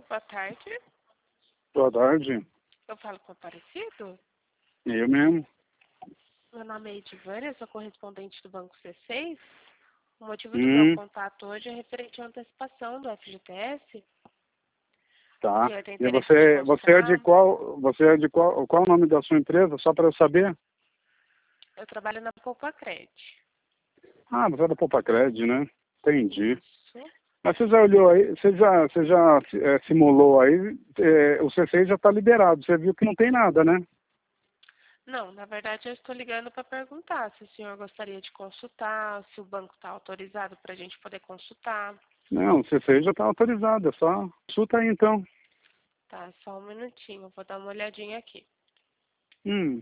boa tarde. Boa tarde. Eu falo com o Aparecido? Eu mesmo. Meu nome é Edivânia, sou correspondente do Banco C6. O motivo do meu contato hoje é referente à antecipação do FGTS. Tá. O senhor tem E interesse em você é de consultar? qual o nome da sua empresa, só para eu saber? Eu trabalho na Poupacred. Ah, você é da Poupacred, né? Entendi. Isso. Mas você já olhou aí, você já simulou aí, o C6 já está liberado, você viu que não tem nada, né? Não, na verdade eu estou ligando para perguntar se o senhor gostaria de consultar, se o banco está autorizado para a gente poder consultar. Não, o C6 já está autorizado, é só consulta aí então. Tá, só um minutinho, vou dar uma olhadinha aqui. Hum.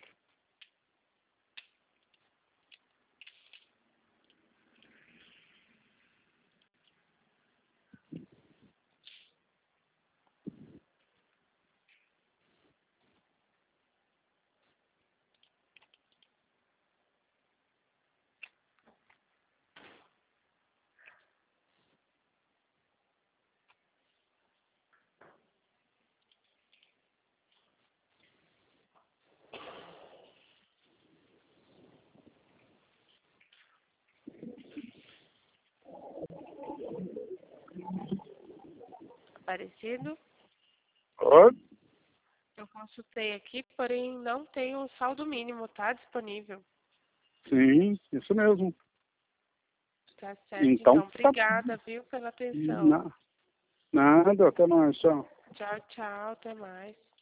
Aparecido? Oi? Eu consultei aqui, porém não tem um saldo mínimo, tá disponível. Sim, isso mesmo. Tá certo, Então, então. tá. Obrigada, viu, pela atenção. Nada, até mais, tchau. Tchau, tchau, até mais.